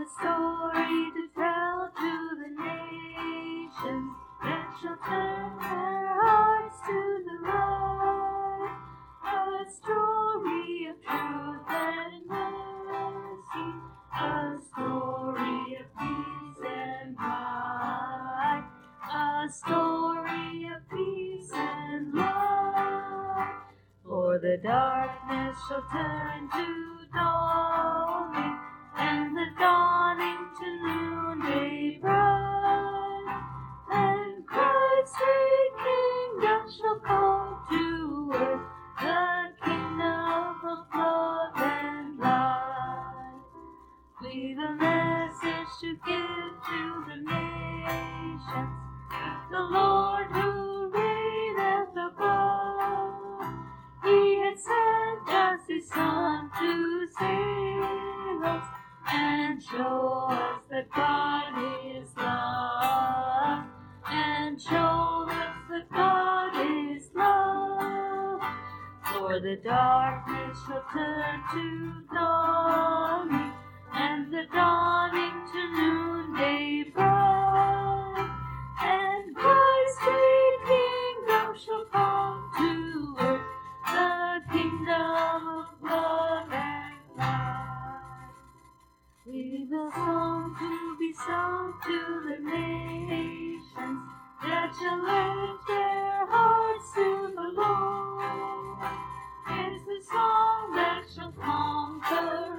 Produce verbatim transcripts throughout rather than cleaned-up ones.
a story to tell to the nations that shall turn their hearts to the right. A story of truth and mercy, a story of peace and pride, a story of peace and love. For the darkness shall turn to dawning, and the dawning to noonday bright, and Christ's great kingdom shall come to earth, the kingdom of love and light. We've a message to give to the nations, the Lord who reigneth above. He had sent us His Son to save us and show us that God is love, and show us that God is love. For the darkness shall turn to dawning, and the dawning to noonday bright, and Christ's great kingdom shall come to earth, the kingdom of love and light. We've a song to be sung to the nations that shall lift their hearts to the Lord. It's the song that shall conquer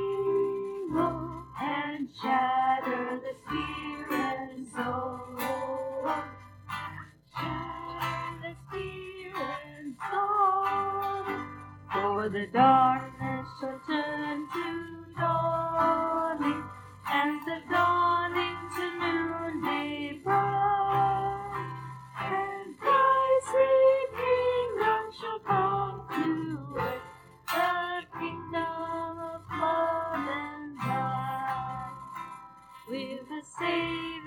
evil and shatter the fear and soul. Shatter the fear and soul. For the darkness shall turn to dawning, and the dawning to noonday bright, and Christ's great kingdom shall come to earth, the kingdom of love and light. With a Savior